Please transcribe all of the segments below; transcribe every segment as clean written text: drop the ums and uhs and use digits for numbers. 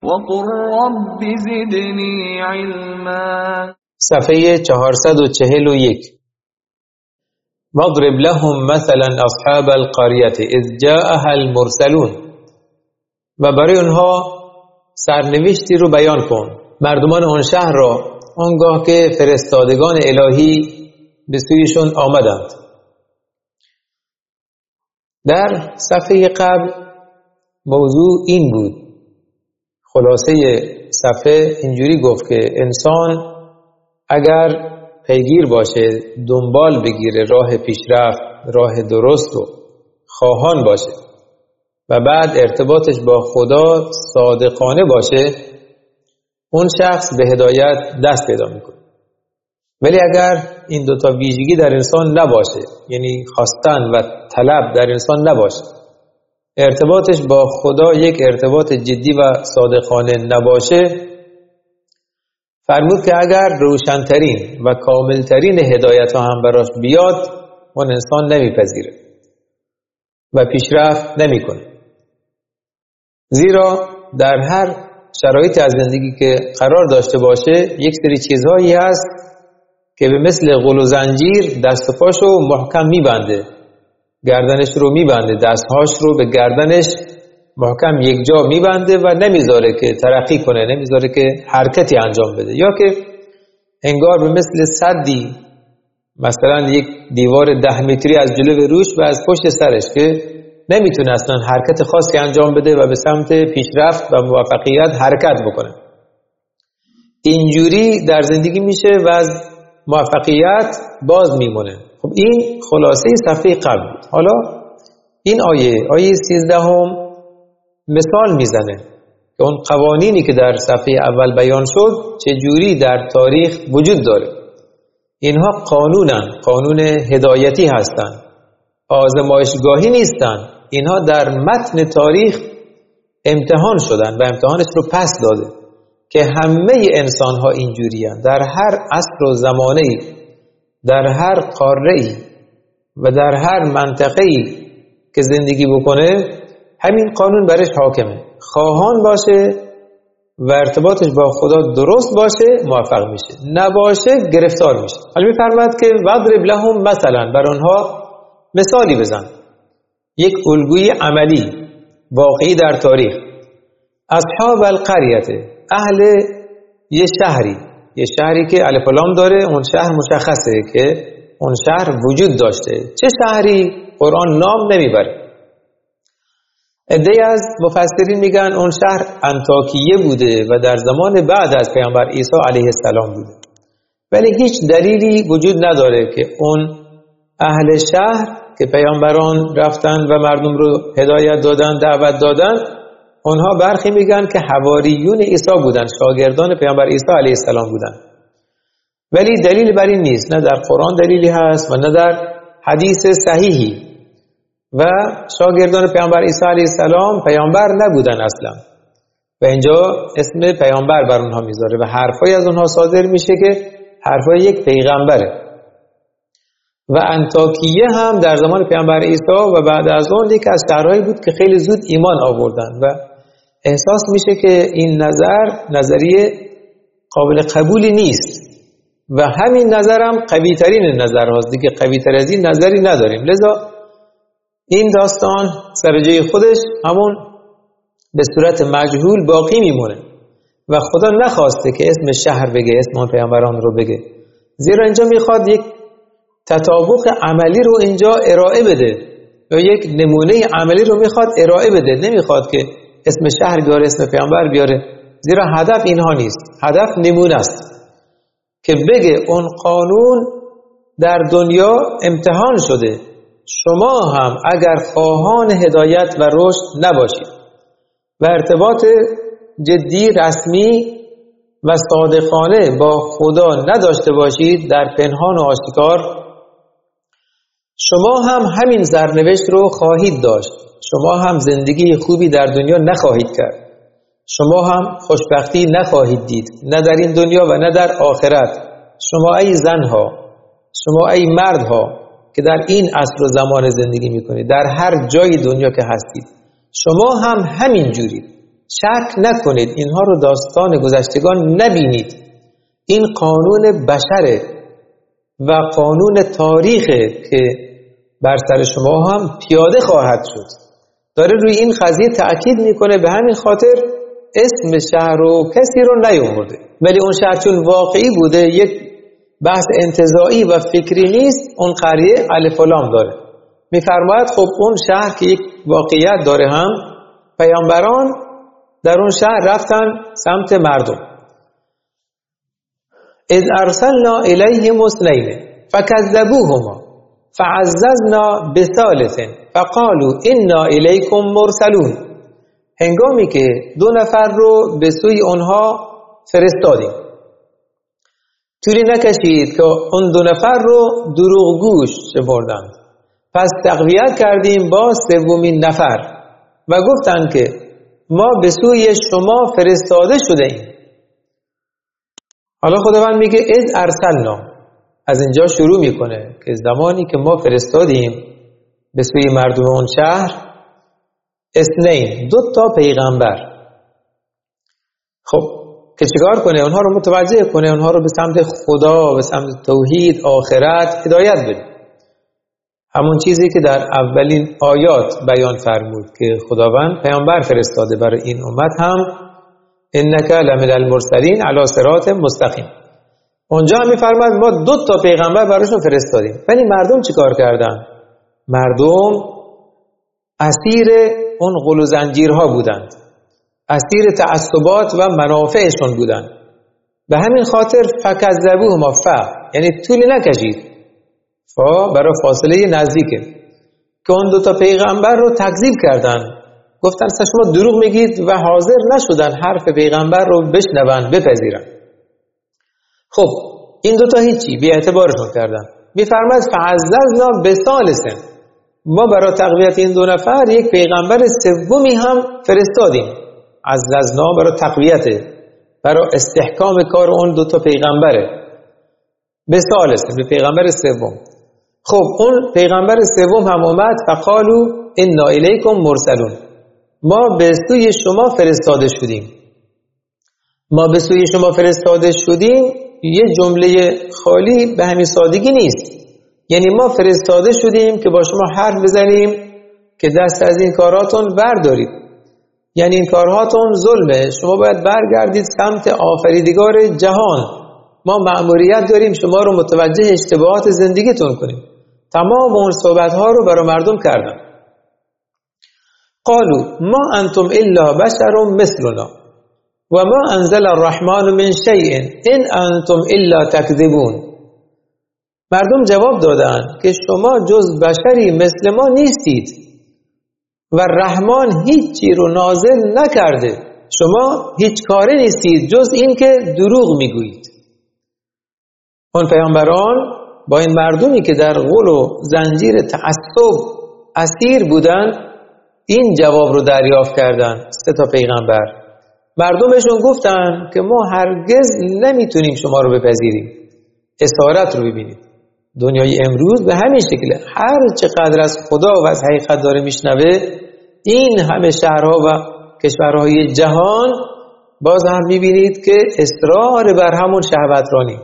وقل رب زدنی علما. صفحه 441. واضرب لهم مثلا اصحاب القرية اذ جاءها المرسلون. و برای اونها سرنوشتی رو بیان کن، مردمان آن شهر را آنگاه که فرستادگان الهی به سویشون آمدند. در صفحه قبل موضوع این بود، خلاصه صفحه اینجوری گفت که انسان اگر پیگیر باشه، دنبال بگیره راه پیشرفت، راه درست رو خواهان باشه و بعد ارتباطش با خدا صادقانه باشه، اون شخص به هدایت دست پیدا میکنه. ولی اگر این دوتا ویژگی در انسان نباشه، یعنی خواستن و طلب در انسان نباشه، ارتباطش با خدا یک ارتباط جدی و صادقانه نباشه، فرمود که اگر روشنترین و کاملترین هدایت ها هم براش بیاد، اون انسان نمیپذیره و پیشرفت نمیکنه. زیرا در هر شرایط از زندگی که قرار داشته باشه، یک سری چیزهایی هست که به مثل غل و زنجیر دست و پاشو محکم میبنده، گردنش رو میبنده، دستهاش رو به گردنش محکم یک جا میبنده و نمیذاره که ترقی کنه، نمیذاره که حرکتی انجام بده. یا که انگار به مثل سدی، مثلا یک دیوار 10 متری از جلو روش و از پشت سرش که نمیتونه اصلا حرکت خاصی انجام بده و به سمت پیشرفت و موفقیت حرکت بکنه. اینجوری در زندگی میشه و از موفقیت باز میمونه. خب این خلاصه صفحه قبل بود. حالا این آیه 13 مثال میزنه که اون قوانینی که در صفحه اول بیان شد چجوری در تاریخ وجود داره. اینها قانون هدایتی هستند، آزمایشگاهی نیستند. اینها در متن تاریخ امتحان شدن و امتحانش رو پس داده که همه انسان ها اینجوری هستند، در هر عصر و زمانه‌ای، در هر قاره‌ای و در هر منطقه‌ای که زندگی بکنه، همین قانون برش حاکمه. خواهان باشه و ارتباطش با خدا درست باشه، موفق میشه، نباشه گرفتار میشه. حالا میفرماد که واضرب لهم مثلا، بر آنها مثالی بزن، یک الگوی عملی واقعی در تاریخ. اصحاب القریه، اهل یه شهری که الف و لام داره، اون شهر مشخصه که اون شهر وجود داشته. چه شهری؟ قرآن نام نمیبره. عده‌ای از مفسرین میگن اون شهر انطاکیه بوده و در زمان بعد از پیامبر عیسی علیه السلام بوده، ولی هیچ دلیلی وجود نداره که اون اهل شهر که پیامبران رفتن و مردم رو هدایت دادن، دعوت دادن، اونها برخی میگن که حواریون عیسی بودن، شاگردان پیامبر عیسی علیه السلام بودن، ولی دلیل بر این نیست. نه در قرآن دلیلی هست و نه در حدیث صحیحی. و شاگردان پیامبر عیسی علیه السلام پیامبر نبودن اصلا و اینجا اسم پیامبر بر اونها میذاره و حرفای از اونها صادر میشه که حرفای یک پیغمبره. و انطاکیه هم در زمان پیامبر عیسی و بعد از اون یک از شهرهایی بود که خیلی زود ایمان آوردن و احساس میشه که این نظریه قابل قبولی نیست و همین نظرم قوی ترین نظر هاست دیگه، قوی تر از این نظری نداریم. لذا این داستان سر جای خودش همون به صورت مجهول باقی میمونه و خدا نخواسته که اسم شهر بگه، اسم اون پیامبران رو بگه، زیرا اینجا میخواد یک تطابق عملی رو اینجا ارائه بده یا یک نمونه عملی رو میخواد ارائه بده، نمیخواد که اسم شهر بیاره، اسم پیامبر بیاره، زیرا هدف اینها نیست. هدف نمونه است که بگه اون قانون در دنیا امتحان شده، شما هم اگر خواهان هدایت و رشد نباشید و ارتباط جدی، رسمی و صادقانه با خدا نداشته باشید در پنهان و آشکار، شما هم همین سرنوشت رو خواهید داشت. شما هم زندگی خوبی در دنیا نخواهید کرد، شما هم خوشبختی نخواهید دید، نه در این دنیا و نه در آخرت. شما ای زنها، شما ای مردها که در این عصر و زمان زندگی میکنید، در هر جای دنیا که هستید، شما هم همین جورید. شک نکنید، اینها رو داستان گذشتگان نبینید، این قانون بشره و قانون تاریخه که بر سر شما هم پیاده خواهد شد. داره روی این قضیه تأکید میکنه، به همین خاطر اسم شهر رو کسی رو نیاورده، ولی اون شهر چون واقعی بوده، یک بحث انتزاعی و فکری نیست، اون قریه الف و لام داره. میفرماید خب اون شهر که یک واقعیت داره، هم پیامبران در اون شهر رفتن سمت مردم. اذ ارسلنا الیهم اثنین فکذبوهما فعززنا بثالث فقالوا انا الیکم مرسلون. هنگامی که دو نفر رو به سوی اونها فرستادیم، طولی نکشید که اون دو نفر رو دروغگوش شمردند، پس تقویت کردیم با سومین نفر و گفتند که ما به سوی شما فرستاده شده ایم. حالا خداوند میگه اذ ارسلنا، از اینجا شروع میکنه که زمانی که ما فرستادیم به سوی مردم اون شهر اثنین، 2 پیغمبر. خب که چیکار کنه؟ اونها رو متوجه کنه، اونها رو به سمت خدا، به سمت توحید، آخرت هدایت بده. همون چیزی که در اولین آیات بیان فرمود که خداوند پیامبر فرستاده برای این امت هم، انک لمن المرسلین علی صراط مستقیم. اونجا هم میفرماد ما 2 پیغمبر براشون فرستادیم، ولی مردم چیکار کردن؟ مردم اسیر اون غل و زنجیرها بودند، اسیر تعصبات و منافعشون بودند. به همین خاطر فکذبوهما، یعنی طولی نکشید، برای فاصله نزدیکه، که اون 2 پیغمبر رو تکذیب کردن، گفتن شما دروغ میگید و حاضر نشدن حرف پیغمبر رو بشنون، بپذیرن. خب این 2 هیچی، بی اعتبارشون کردن. میفرماید فعززنا بثالث، ما برای تقویت این 2 نفر یک پیغمبر سومی هم فرستادیم. عززنا برای تقویت، برای استحکام کار اون 2 پیغمبره. بثالث، به پیغمبر سوم. خب اون پیغمبر سوم هم اومد، فقالوا انا الیکم مرسلون، ما به سوی شما فرستاده شدیم. ما به سوی شما فرستاده شدیم یه جمله خالی به همین سادگی نیست. یعنی ما فرستاده شدیم که با شما حرف بزنیم که دست از این کاراتون بردارید، یعنی این کارهاتون ظلمه، شما باید برگردید سمت آفریدگار جهان. ما مأموریت داریم شما رو متوجه اشتباهات زندگیتون کنیم. تمام اون صحبت‌ها رو برای مردم کردن. قالوا ما انتم الا بشر مثلنا و ما انزل الرحمن من شیء ان انتم الا تکذبون. مردم جواب دادن که شما جز بشری مثل ما نیستید و رحمان هیچی رو نازل نکرده، شما هیچ کاره نیستید جز این که دروغ میگویید. اون پیامبران با این مردمی که در غل و زنجیر تعصب اسیر بودن این جواب رو دریافت کردن. 3 پیغمبر مردمشون گفتن که ما هرگز نمیتونیم شما رو بپذیریم. اسارت رو ببینید، دنیای امروز به همین شکله، هر چقدر از خدا و از حقیقت داره میشنوه، این همه شهرها و کشورهای جهان باز هم میبینید که اصرار بر همون شهوترانی،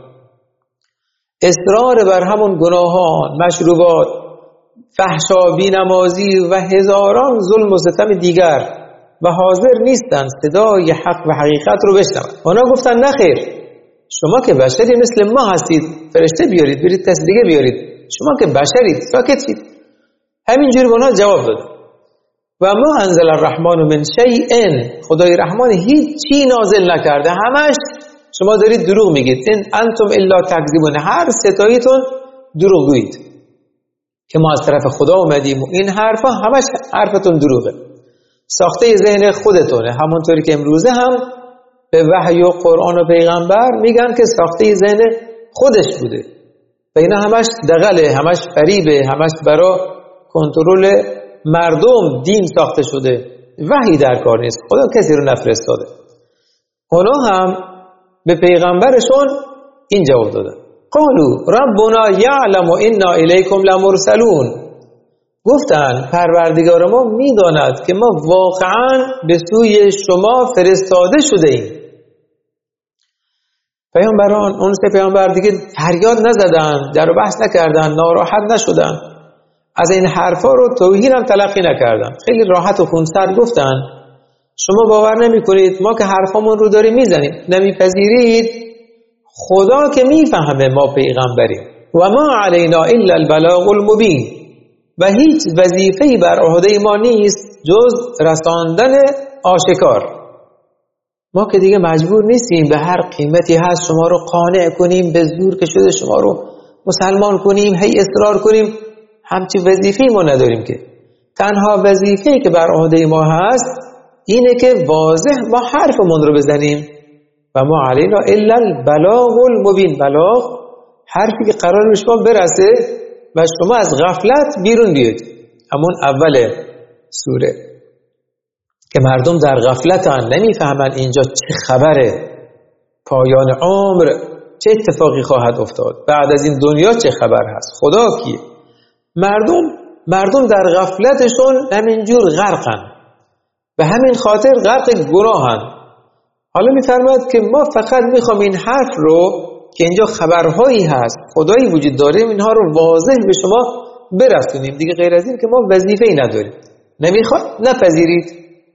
اصرار بر همون گناهان، مشروبات، فحشا، بی‌نمازی و هزاران ظلم و ستم دیگر و حاضر نیستن صدای حق و حقیقت رو بشنون. اونا گفتن نخیر، شما که بشری مثل ما هستید، فرشته بیارید، برید کس دیگه بیارید، شما که بشرید، ساکت شید. همینجوری به اونا جواب داد. و ما انزل الرحمن من شیء، خدای رحمان هیچ چی نازل نکرده، همش شما دارید دروغ میگید. ان انتم الا تکذبون، هر ستاییتون دروغ گویید که ما از طرف خدا اومدیم و این حرفا همش حرفتون دروغه، ساخته ذهن خودتونه. همونطوری که امروزه هم به وحی و قرآن و پیغمبر میگن که ساخته ذهن خودش بوده و اینا همش دغله، همش فریبه، همش برای کنترل مردم دین ساخته شده، وحی در کار نیست، خدا کسی رو نفرستاده. اونا هم به پیغمبرشون این جواب دادن، قالوا ربنا یعلم انا الیکم لمرسلون، گفتن پروردگار ما میداند که ما واقعا به سوی شما فرستاده شده ایم. پیامبران اون سه پیامبر دیگه فریاد نزدن، در بحث نکردن، ناراحت نشدن، از این حرفا رو توهین هم تلقی نکردن، خیلی راحت و خونسرد گفتن شما باور نمی کنید ما که حرفامون رو داریم میزنیم، نمیپذیرید، خدا که میفهمه ما پیغمبریم و ما علینا الا البلاغ المبین و هیچ وظیفه‌ای بر عهده ما نیست جز رساندن آشکار. ما که دیگه مجبور نیستیم به هر قیمتی هست شما رو قانع کنیم، به زور که شده شما رو مسلمان کنیم، هی اصرار کنیم، همچی وظیفه‌ای ما نداریم که. تنها وظیفه‌ای که بر عهده ما هست اینه که واضح ما حرفمون رو بزنیم و ما علینا الا البلاغ المبین. بلاغ حرفی که قرار به شما برسه و شما از غفلت بیرون بیاید. همون اول سوره که مردم در غفلتن، نمیفهمن اینجا چه خبره، پایان عمر چه اتفاقی خواهد افتاد، بعد از این دنیا چه خبر هست، خدا کیه. مردم در غفلتشون همینجور غرقن، به همین خاطر غرق گناهن. حالا میفرماید که ما فقط میخوام این حرف رو که اینجا خبرهایی هست، خدایی وجود داره، اینها رو واضح به شما برسونیم، دیگه غیر از این که ما وظیفه‌ای نداریم. نمیخواد نپذیرید.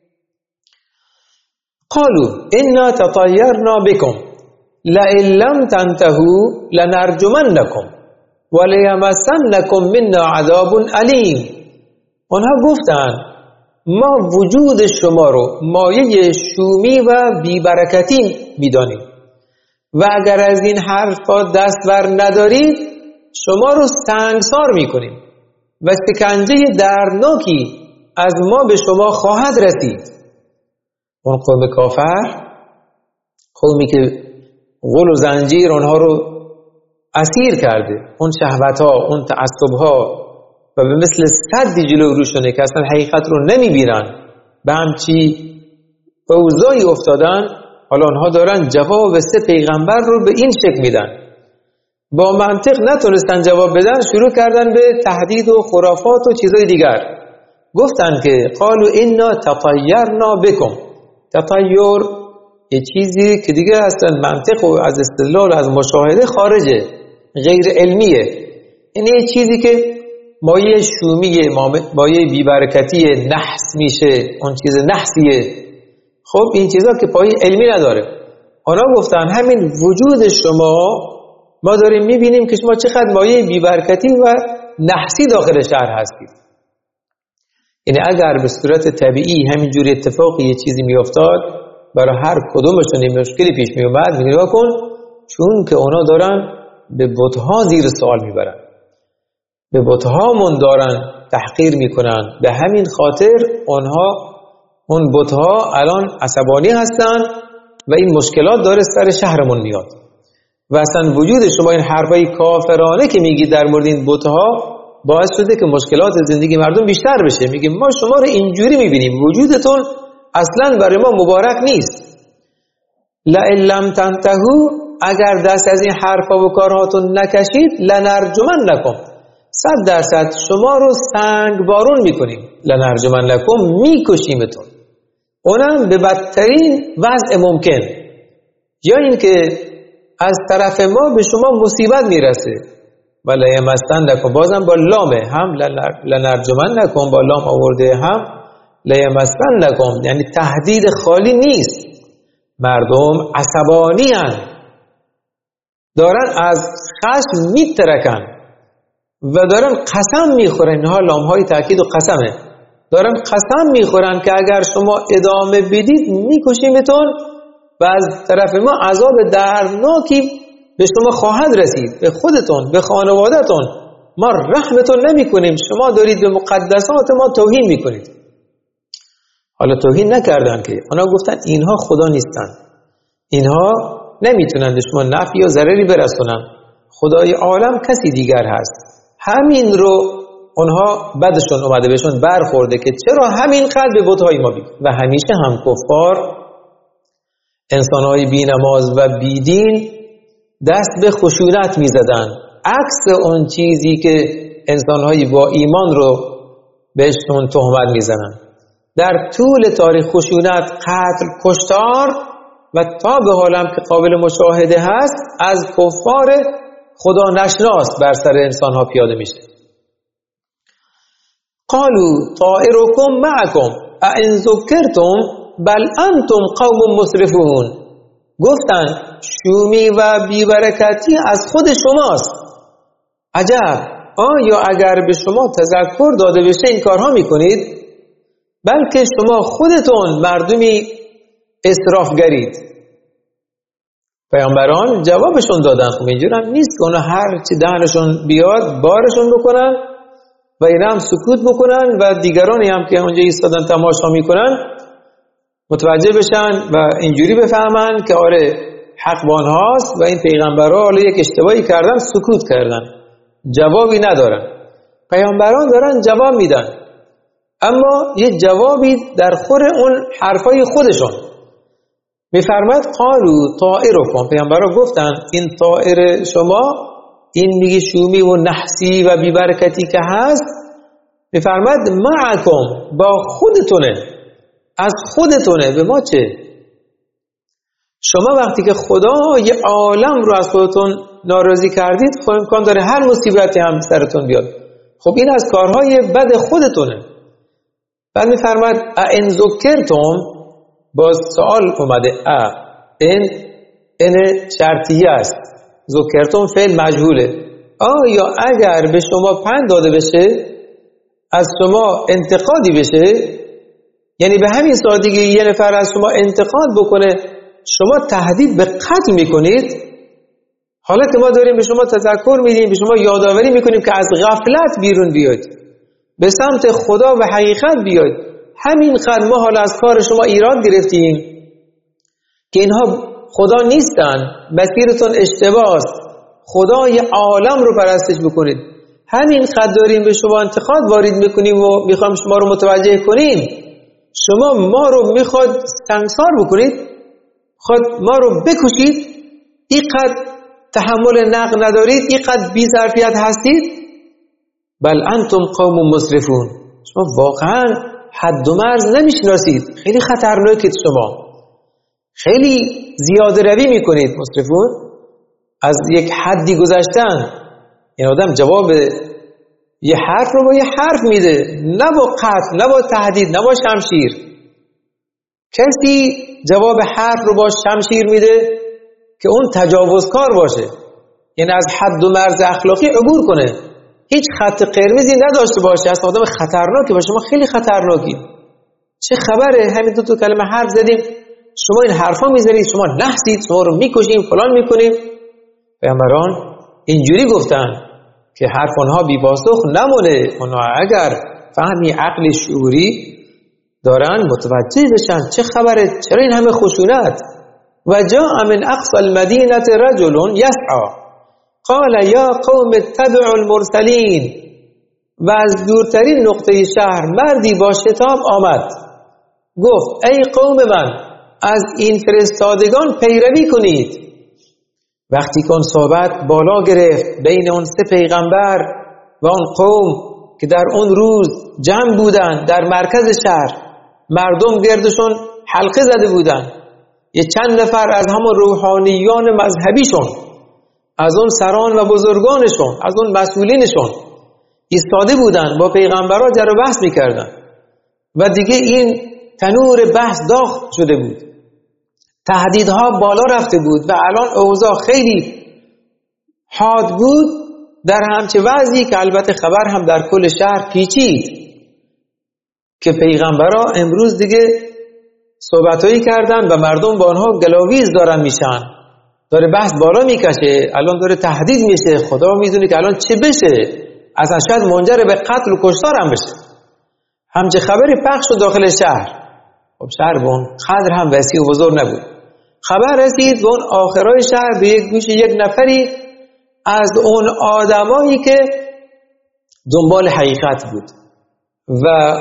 قالوا انا تطیرنا بكم لئن لم تنتهوا لنرجمنكم ولیمسنکم منا عذاب علیم. اونها گفتن ما وجود شما رو مایه شومی و بیبرکتی میدانیم و اگر از این حرفا دست بر ندارید شما رو سنگسار میکنیم و شکنجه دردناکی از ما به شما خواهد رسید. اون قوم کافر، قومی که غل و زنجیر اونها رو اسیر کرده، اون شهوت‌ها، اون تعصب‌ها و به مثل سدی جلو روشونه که اصلا حقیقت رو نمیبینن، به همچی اوضاعی افتادن. حالا اونها دارن جواب سه پیغمبر رو به این شکل میدن، با منطق نتونستن جواب بدن، شروع کردن به تهدید و خرافات و چیزای دیگر. گفتن که قالوا انا تطیرنا بكم. تطیر یه چیزی که دیگه اصلا منطق و از استدلال از مشاهده خارجه، غیر علمیه. این یه چیزی که مایه شومیه، مایه بیبرکتی، نحس میشه، اون چیز نحسیه. خب این چیزا که پایه علمی نداره. اونا گفتن همین وجود شما ما داریم میبینیم که شما چقدر مایه بیبرکتی و نحسی داخل شهر هستید. یعنی اگر به صورت طبیعی همینجوری اتفاقی یه چیزی میافتاد برای هر کدومشون این مشکلی پیش میومد، نگاه کن، چون که اونا دارن به بت‌ها زیر سوال میبرن، به بت‌هامون دارن تحقیر میکنن، به همین خاطر اون بت‌ها الان عصبانی هستن و این مشکلات داره سر شهرمون میاد. و اصلا وجود شما این حرفای کافرانه که میگید در مورد این بت‌ها باعث شده که مشکلات زندگی مردم بیشتر بشه. میگیم ما شما رو اینجوری میبینیم، وجودتون اصلا برای ما مبارک نیست. لئن لم تنتهوا، اگر دست از این حرفا و کارهاتون نکشید، لنرجمنکم، 100% شما رو سنگ بارون میکنیم، لنرجمنکم، میکشیمتون، اونم به بدترین وضع ممکن، یا این که از طرف ما به شما مصیبت میرسه. ولی یمسنکم، بازم با لامه، هم لنرجمنکم با لام آورده، هم لیمسنکم، یعنی تهدید خالی نیست. مردم عصبانی هستند، دارن از خشم میترکن و دارن قسم میخورن. اینها لامهای تاکید و قسمه، دارن قسم میخورن که اگر شما ادامه بدید میکشیمتون و از طرف ما عذاب دردناکی به شما خواهد رسید، به خودتون، به خانوادهتون. ما رحمتون نمی کنیم، شما دارید به مقدسات ما توهین میکنید. حالا توهین نکردن که، اونا گفتن اینها خدا نیستن، اینها نمیتونن به شما نفع یا ضرری برسونن، خدای عالم کسی دیگر هست. همین رو اونها بدشون اومده، بهشون برخورده که چرا همین قدر به بت‌های ما بید. و همیشه هم کفار، انسانهای بی نماز و بی دین، دست به خشونت می زدن، عکس اون چیزی که انسانهای با ایمان رو بهشون تهمت میزنن. در طول تاریخ خشونت، قتل، کشتار و تا به حالم که قابل مشاهده هست از کفار خدا نشناس بر سر انسان ها پیاده میشه. قالوا طائركم معكم أئن ذكرتم بل انتم قوم مسرفون. گفتن شومی و بیبرکتی از خود شماست. عجب، آیا اگر به شما تذکر داده بشه این کارها میکنید؟ بلکه شما خودتون مردمی اسرافگرید. پیامبران جوابشون دادن خب اینجور هم نیست که اونا هر چی دهنشون بیاد بارشون بکنن و اینا هم سکوت بکنن و دیگرانی هم که اونجا ایستادن تماشا میکنن متوجه بشن و اینجوری بفهمن که آره حق با آنهاست و این پیغمبرها حالا یک اشتباهی کردن سکوت کردن، جوابی ندارن. پیامبران دارن جواب میدن اما یه جوابی در خور اون حرفای خودشون. میفرماد قالوا طائرکم، پیامبران گفتن این طائر شما، این میگه شومی و نحسی و بیبرکتی که هست، میفرماد معکم، با خودتونه، از خودتونه. به ما چه؟ شما وقتی که خدا یه عالم رو از خودتون ناراضی کردید خب امکان داره هر مصیبتی هم سرتون بیاد. خب این از کارهای بد خودتونه. بعد میفرماد ان ذکرتم، باز سوال اومده، این شرطیه است، ذکرتم فعل مجهوله. آیا اگر به شما پند داده بشه، از شما انتقادی بشه، یعنی به همین سادگی یه نفر از شما انتقاد بکنه شما تهدید به قتل میکنید؟ حالا که ما داریم به شما تذکر میدیم، به شما یادآوری میکنیم که از غفلت بیرون بیاید، به سمت خدا و حقیقت بیاید. همین قدر ما حالا از کار شما ایراد گرفتیم که اینها خدا نیستن، مسیرتون اشتباه است، خدای عالم رو پرستش بکنید. همین قدر داریم به شما انتقاد وارد میکنیم و میخوام شما رو متوجه کنیم. شما ما رو میخواد سنگسار بکنید، خود ما رو بکشید، اینقدر تحمل نقد ندارید، اینقدر بی‌ظرفیت هستید. بل انتم قوم مسرفون، شما واقعا حد و مرز نمیشناسید، خیلی خطرناکید، شما خیلی زیاده روی میکنید. مسرفون از یک حدی گذشتن. این آدم جواب یه حرف رو با یه حرف میده، نه با قتل، نه با تهدید، نه با شمشیر. کسی جواب حرف رو با شمشیر میده که اون تجاوزکار باشه، یعنی از حد و مرز اخلاقی عبور کنه، هیچ خط قرمزی نداشته باشه، اصلا آدم خطرناکه و شما خیلی خطرناکی. چه خبره؟ همین دو کلمه حرف زدیم شما این حرفا میزنید، شما نحسید، شما رو میکشیم، فلان میکنیم. پیامبران اینجوری گفتن که حرف اونها بی پاسخ نمونه. اونها اگر فهمی عقل شعوری دارن متوجه بشن چه خبره، چرا این همه خشونت. و جاء من اقصى المدینه رجل یسعی قال یا قوم اتبعوا المرسلین. و از دورترین نقطه شهر مردی با شتاب آمد، گفت ای قوم من، از این فرستادگان پیروی کنید. وقتی که اون صحبت بالا گرفت بین اون سه پیغمبر و اون قوم که در اون روز جمع بودن در مرکز شهر، مردم گردشون حلقه زده بودن، یه چند نفر از همون روحانیان مذهبیشون، از اون سران و بزرگانشون، از اون مسئولینشون ایستاده بودن، با پیغمبرها جر و بحث میکردن و دیگه این تنور بحث داغ شده بود، تهدیدها بالا رفته بود و الان اوضاع خیلی حاد بود. در همچه وضعی که البته خبر هم در کل شهر پیچید که پیغمبرها امروز دیگه صحبتایی کردن و مردم با آنها گلاویز دارن میشن، داره بحث بالا میکشه، الان داره تهدید میشه، خدا میدونه که الان چه بشه، اصلا شاید منجر به قتل و کشتار هم بشه. همچه خبری پخش شد داخل شهر. خب شهر به اون قدر هم وسیع و بزرگ نبود. خبر رسید به اون آخرای شهر به یک گوش یک نفری از اون آدمایی که دنبال حقیقت بود و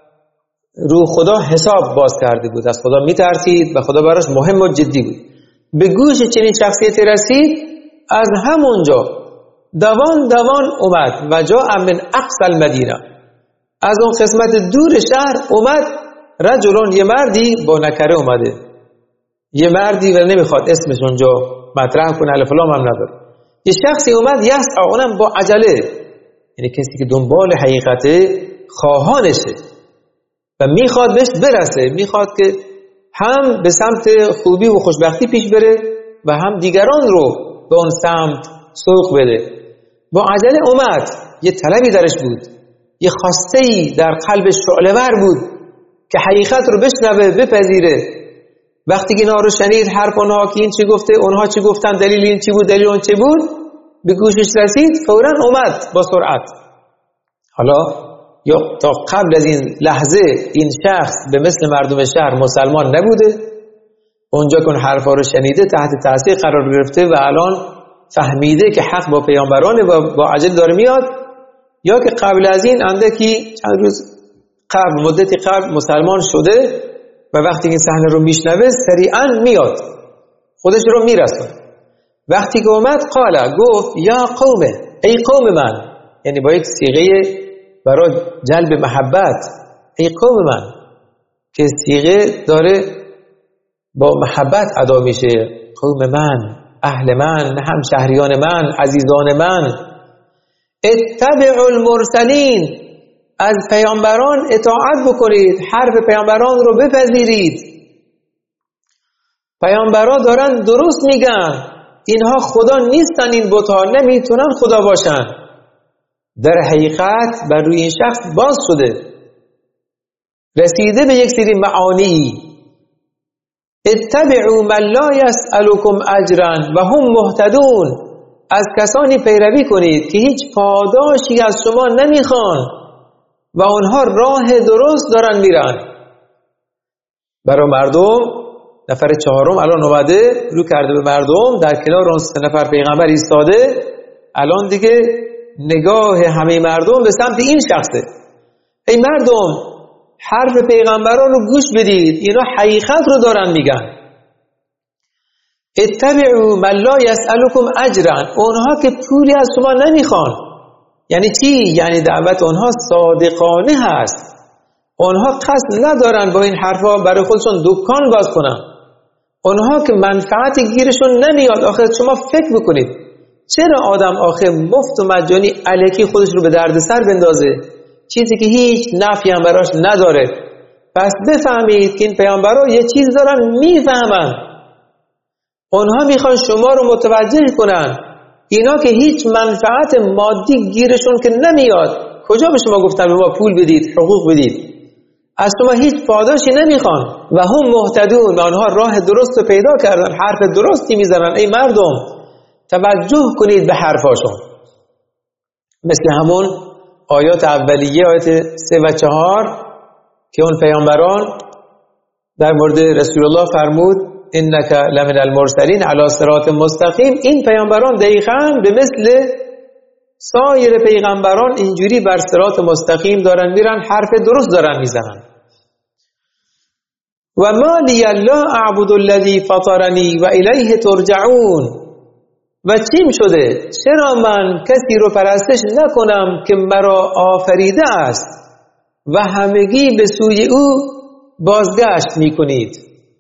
رو خدا حساب باز کرده بود، از خدا میترسید و خدا براش مهم و جدی بود. به گوش چنین شخصیتی رسید، از همونجا دوان اومد و جاء من اقصى المدینه، از اون قسمت دور شهر اومد رجلون، یه مردی با نکره اومده، یه مردی و نمیخواد اسمش اونجا مطرح کنه، الف لام هم نداره. یه شخصی اومد یسعی، اونم با عجله، یعنی کسی که دنبال حقیقت خواهانشه و میخواد بهش برسه، میخواد که هم به سمت خوبی و خوشبختی پیش بره و هم دیگران رو به اون سمت سوق بده. با عجله اومد، یه طلبی درش بود، یه خواسته‌ای در قلبش شعله‌ور بود که حقیقت رو بشنوه، بپذیره. وقتی که اینا رو شنید، حرف اونها که این چی گفته، اونها چی گفتن، دلیل این چی بود، دلیل اون چی بود، به گوشش رسید، فوراً اومد با سرعت. حالا یا تا قبل از این لحظه این شخص به مثل مردم شهر مسلمان نبوده، اونجا که اون حرفا رو شنیده تحت تاثیر قرار گرفته و الان فهمیده که حق با پیامبرانه و با عجل داره میاد، یا که قبل از این اندکی چند روز قبل، مدتی قبل مسلمان شده و وقتی این صحنه رو میشنوه سریعا میاد، خودش رو میرسونه. وقتی که اومد قال، گفت یا قومه، ای قوم من، یعنی با یک صیغه برای جلب محبت، ای قوم من، که صیغه داره با محبت ادا میشه، قوم من، اهل من، هم شهریان من، عزیزان من، اتبعوا المرسلین، از پیامبران اطاعت بکنید، حرف پیامبران رو بپذیرید. پیامبران دارن درست میگن، اینها خدا نیستن، این بت‌ها نمیتونن خدا باشن. در حقیقت بر روی این شخص باز شده، رسیده به یک سری معانی. اتبعوا من لا یسألکم اجرا و هم مهتدون، از کسانی پیروی کنید که هیچ پاداشی از شما نمیخوان و آنها راه درست دارن میرن. برای مردم نفر چهارم الان اومده رو کرده به مردم، در کنار اون سه نفر پیغمبر ایستاده، الان دیگه نگاه همه مردم به سمت این شخصه. ای مردم، حرف پیغمبران رو گوش بدید، اینا حقیقت رو دارن میگن. اتبعوا من لا یسألکم اجرا، اونها که پولی از شما نمیخوان. یعنی چی؟ یعنی دعوت اونها صادقانه هست، اونها قصد ندارن با این حرفا برای خودشون دکان باز کنن، اونها که منفعت گیرشون نمیاد. آخه شما فکر بکنید، چرا آدم آخه مفت و مجانی الکی خودش رو به دردسر بندازه، چیزی که هیچ نفعی هم براش نداره؟ پس بفهمید که این پیامبران یه چیز دارن میفهمن، اونها میخوان شما رو متوجه کنن. اینا که هیچ منفعت مادی گیرشون که نمیاد، کجا به شما گفتن به ما پول بدید، حقوق بدید؟ از شما هیچ پاداشی نمیخوان. و هم مهتدون، آنها راه درست رو پیدا کردن، حرف درستی میزنن. ای مردم، توجه کنید به حرفاشون. مثل همون آیات اولیه، آیات 3 و 4 که اون پیامبران در مورد رسول الله فرمود انک لمن المرسلین علی صراط مستقیم. این پیامبران دقیقاً به مثل سایر پیغمبران اینجوری بر صراط مستقیم دارن میرن، حرف درست دارن میزنن. و ما لی لا اعبد الذی فطرنی و الیه ترجعون، و چیم شده چرا من کسی رو پرستش نکنم که مرا آفریده است و همگی به سوی او بازگشت میکنید.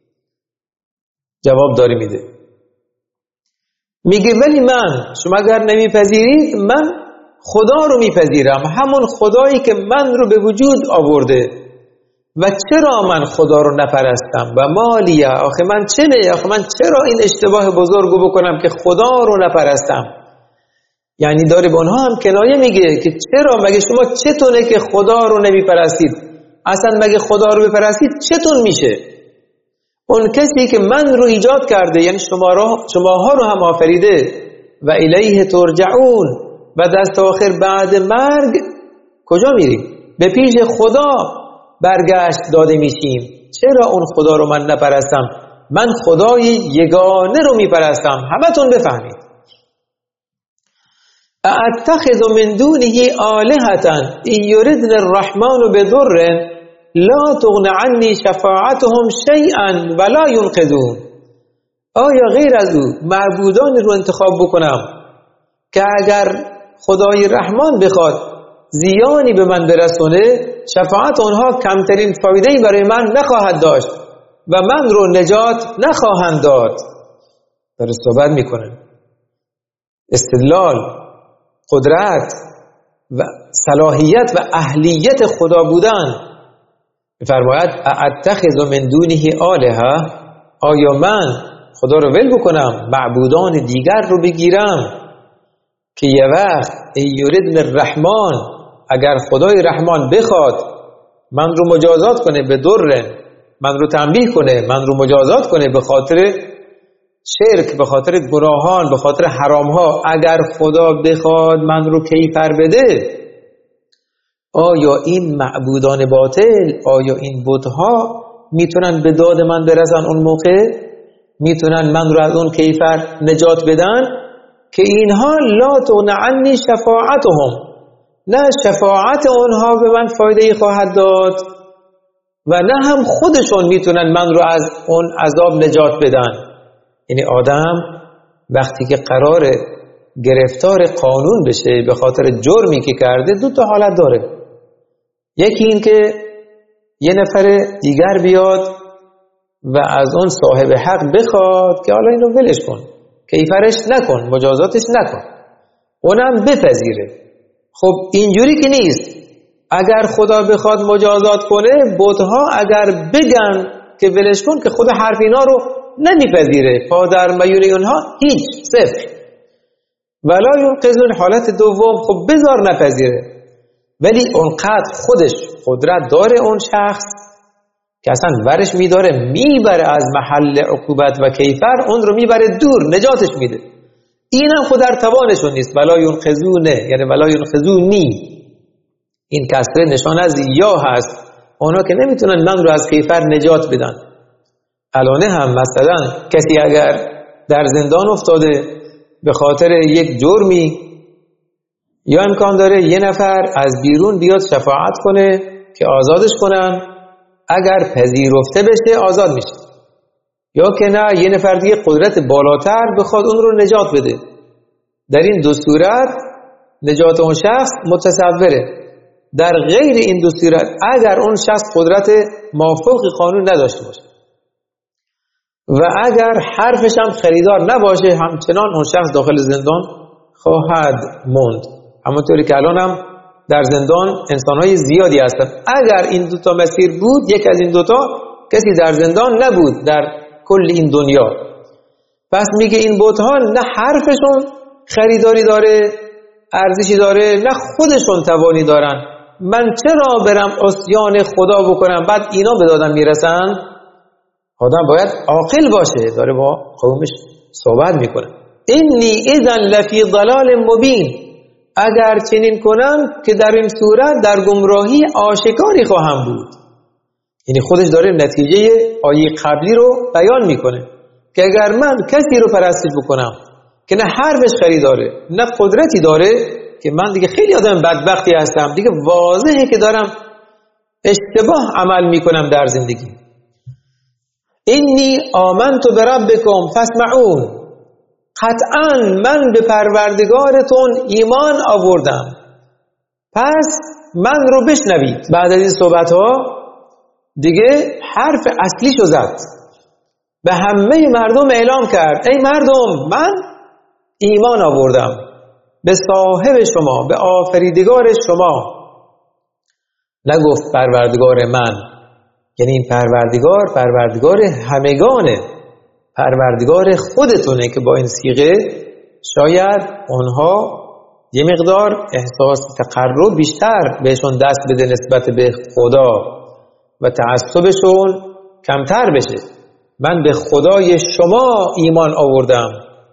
جواب داری میده، میگه ولی من، شما اگر نمیپذیرید، من خدا رو میپذیرم، همون خدایی که من رو به وجود آورده. و چرا من خدا رو نپرستم؟ و مالیه، آخه من آخه من چرا این اشتباه بزرگو بکنم که خدا رو نپرستم؟ یعنی داره به اونها هم کنایه میگه که چرا، مگه شما چطوره که خدا رو نمیپرستید؟ اصلا مگه خدا رو بپرستید چطور میشه؟ اون کسی که من رو ایجاد کرده، یعنی شماها رو هم آفریده، و الیه ترجعون، و دست آخر بعد مرگ کجا میریم؟ به پیش خدا برگشت داده میشیم. چرا اون خدا رو من نپرستم؟ من خدای یگانه رو میپرستم. همتون بفهمید. اتخذ من دونه آلهة ان یردن الرحمن بضر لا تغن عنی شفاعتهم شیئا ولا ينقذون. آیا غیر از او معبودان رو انتخاب بکنم که اگر خدای رحمان بخواد زیانی به من برسونه، شفاعت اونها کمترین فایده‌ای برای من نخواهد داشت و من رو نجات نخواهند داد. داره صحبت میکنه استدلال، قدرت و صلاحیت و اهلیت خدا بودن. می‌فرماید اتخذ من دونه آلهه، آیا من خدا رو ول بکنم معبودان دیگر رو بگیرم که یه وقت یردن الرحمن، اگر خدای رحمان بخواد من رو مجازات کنه به در، من رو تنبیه کنه، من رو مجازات کنه به خاطر شرک، به خاطر گناهان، به خاطر حرامها، اگر خدا بخواد من رو کیفر بده، آیا این معبودان باطل، آیا این بت‌ها میتونن به داد من برسن اون موقع؟ میتونن من رو از اون کیفر نجات بدن؟ که اینها لا تغن عنی شفاعتهم، نه شفاعت اونها به من فایده خواهد داد و نه هم خودشون میتونن من رو از اون عذاب نجات بدن. یعنی آدم وقتی که قرار گرفتار قانون بشه به خاطر جرمی که کرده، دو تا حالت داره. یکی این که یه نفر دیگر بیاد و از اون صاحب حق بخواد که حالا اینو ولش کن، کیفرش نکن، مجازاتش نکن، اونم بپذیره. خب اینجوری که نیست. اگر خدا بخواد مجازات کنه، بت‌ها اگر بگن که ولش کن، که خدا حرف اینا رو نمیپذیره، پادر میون اونها هیچ، صفر. ولا ینقذون، حالت دوم خب بذار نپذیره، ولی اونقدر خودش قدرت داره اون شخص که اصلا ورش میداره میبره از محل عقوبت و کیفر، اون رو میبره دور، نجاتش میده. اینم خود در توانشون نیست. ولا ینقذونه یعنی ولا ینقذونی، این کسره نشان از یا هست، اونا که نمیتونن من رو از کیفر نجات بدن. الان هم مثلا کسی اگر در زندان افتاده به خاطر یک جرمی، یا امکان داره یه نفر از بیرون بیاد شفاعت کنه که آزادش کنن، اگر پذیرفته بشه آزاد میشه، یا که نه یه نفر دیگه قدرت بالاتر بخواد اون رو نجات بده. در این دو صورت نجات اون شخص متصوره. در غیر این دو صورت اگر اون شخص قدرت مافوق قانون نداشته باشه و اگر حرفش هم خریدار نباشه، همچنان اون شخص داخل زندان خواهد موند. همونطوری که الان هم در زندان انسانهای زیادی هستن. اگر این دوتا مسیر بود، یک از این دوتا، کسی در زندان نبود در کل این دنیا. پس میگه این بت‌ها نه حرفشون خریداری داره، ارزشی داره، نه خودشون توانی دارن. من چرا برم عصیان خدا بکنم بعد اینا به دادم میرسن؟ آدم باید عاقل باشه. داره با قومش صحبت میکنه. انی اذا لفی ضلال مبین، اگر چنین کنم که در این صورت در گمراهی آشکاری خواهم بود. یعنی خودش داره نتیجه آیه قبلی رو بیان میکنه که اگر من کسی رو پرستش بکنم که نه حرفش خریداره نه قدرتی داره، که من دیگه خیلی آدم بدبختی هستم، دیگه واضحه که دارم اشتباه عمل میکنم در زندگی. انی آمنت بربکم فاسمعون، قطعا من به پروردگارتون ایمان آوردم، پس من رو بشنوید. بعد از این صحبت ها دیگه حرف اصلیشو زد، به همه مردم اعلام کرد ای مردم، من ایمان آوردم به صاحب شما، به آفریدگار شما. نگفت پروردگار من، یعنی این پروردگار همگانه، پروردگار خودتونه، که با این صیغه شاید اونها یه مقدار احساس تقرب بیشتر بهشون دست بده نسبت به خدا و تعصبشون کمتر بشه. من به خدای شما ایمان آوردم،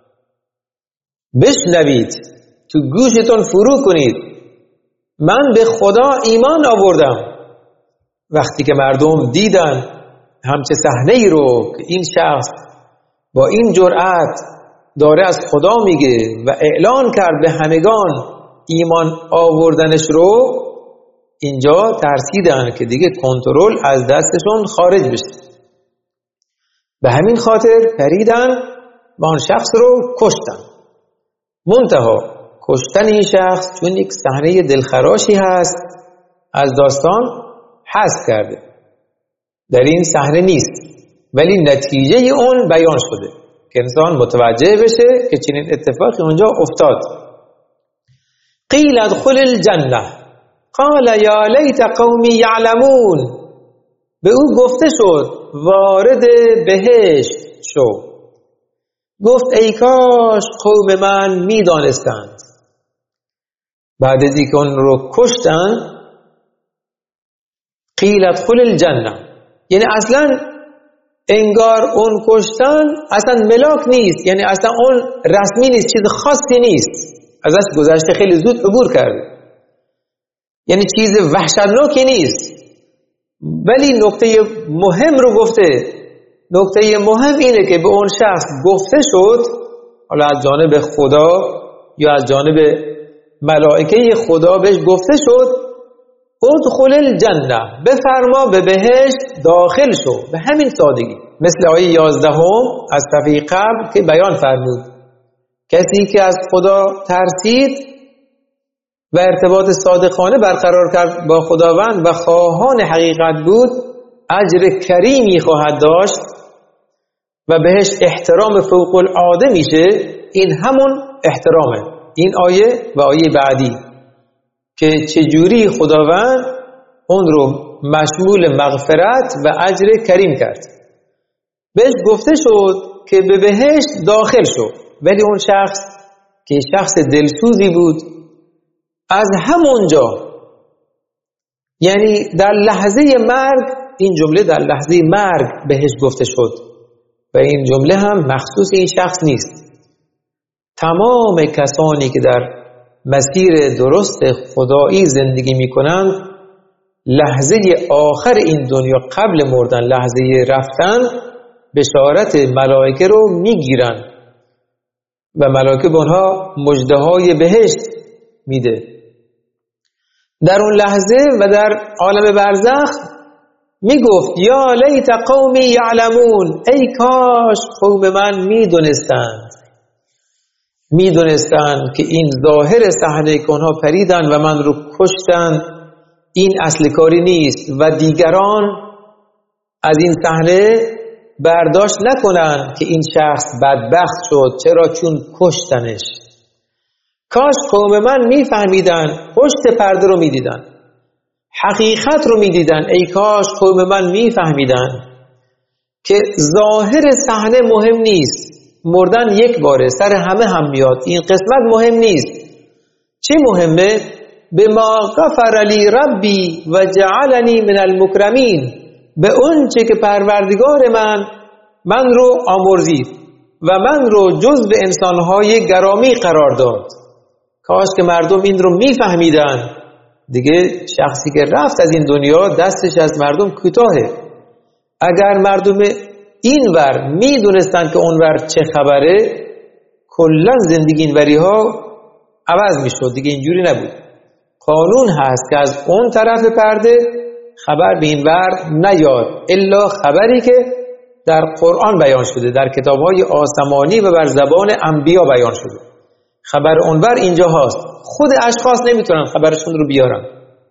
بشنوید، تو گوشتون فرو کنید، من به خدا ایمان آوردم. وقتی که مردم دیدن همچه صحنه‌ای رو که این شخص با این جرأت داره از خدا میگه و اعلان کرد به همگان ایمان آوردنش رو، اینجا ترسیدن که دیگه کنترل از دستشون خارج بشه. به همین خاطر پریدن و آن شخص رو کشتن. منتها کشتن این شخص چون یک صحنه دلخراشی هست از داستان حذف کرده، در این صحنه نیست، ولی نتیجه اون بیان شده که انسان متوجه بشه که چنین اتفاقی اونجا افتاد. قیل ادخل الجنه قال یا لیت قومی یعلمون، به او گفته شد وارد بهشت شو. گفت ای کاش قوم من میدانستند. بعد از اینکه اون رو کشتن قیل ادخل الجنه، یعنی اصلا انگار اون کشتن اصلا ملاک نیست، یعنی اصلا اون رسمی نیست، چیز خاصی نیست، ازش گذشته، خیلی زود عبور کرده، یعنی چیز وحشتناکی نیست. ولی نکته مهم رو گفته. نکته مهم اینه که به اون شخص گفته شد، حالا از جانب خدا یا از جانب ملائکه خدا بهش گفته شد ادخل الجنه، بفرما به بهشت داخل شو، به همین سادگی. مثل آیه 11 از صفحه قبل که بیان فرمود کسی که از خدا ترسید و ارتباط صادقانه برقرار کرد با خداوند و خواهان حقیقت بود، اجر کریمی خواهد داشت و بهش احترام فوق العاده میشه. این همون احترامه، این آیه و آیه بعدی که چجوری خداوند اون رو مشمول مغفرت و اجر کریم کرد. بهش گفته شد که به بهشت داخل شو، ولی اون شخص که شخص دلسوزی بود از همونجا، یعنی در لحظه مرگ، این جمله در لحظه مرگ بهش گفته شد و این جمله هم مخصوص این شخص نیست. تمام کسانی که در مسیر درست خدایی زندگی می کنند لحظه آخر این دنیا قبل مردن، لحظه رفتن، بشارت ملائکه رو می گیرن و ملائکه به اونها مژده های بهشت میده. در اون لحظه و در عالم برزخ می گفت یا لیت قومی یعلمون، ای کاش قوم من میدونستند که این ظاهر صحنه که اونها پریدن و من رو کشتن این اصل کاری نیست و دیگران از این صحنه برداشت نکنن که این شخص بدبخت شد چرا چون کشتنش. کاش قوم من میفهمیدن، پشت پرده رو میدیدن، حقیقت رو میدیدن. ای کاش قوم من میفهمیدن که ظاهر صحنه مهم نیست، مردن یک باره سر همه هم میاد، این قسمت مهم نیست. چه مهمه؟ بما غفر لی ربی و جعلنی من المکرمین، به اون چه که پروردگار من رو آمرزید و من رو جزو انسانهای گرامی قرار داد. کاش که مردم این رو میفهمیدن. دیگه شخصی که رفت از این دنیا دستش از مردم کوتاهه. اگر مردم این ور میدونستن که اون ور چه خبره، کلا زندگی اینوری ها عوض میشد. دیگه اینجوری نبود. قانون هست که از اون طرف پرده خبر به این ور نیاد الا خبری که در قرآن بیان شده، در کتاب‌های آسمانی و بر زبان انبیا بیان شده. خبر اونور اینجا هست، خود اشخاص نمیتونن خبرشون رو بیارن.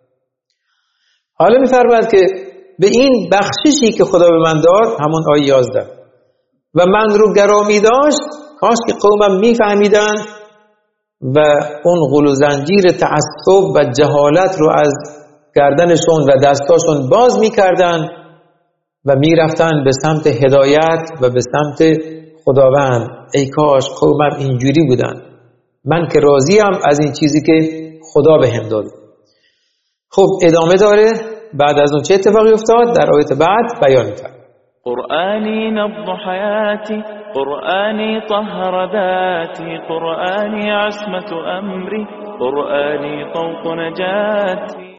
حالا میفرماید که به این بخششی که خدا به من داد، همون آیه 11 و من رو گرامی داشت، کاش که قومم میفهمیدن و اون غل و زنجیر تعصب و جهالت رو از گردنشون و دستاشون باز میکردن و میرفتن به سمت هدایت و به سمت خداوند. ای کاش قومم اینجوری بودن، من که راضیم از این چیزی که خدا بهم داد. خب ادامه داره. بعد از اون چه اتفاقی افتاد در آیت بعد بیان می‌کنه. قرآنی نبض حیاتی، قرآنی طهر ذاتی، قرآنی عصمت امری، قرآنی طوق نجاتی.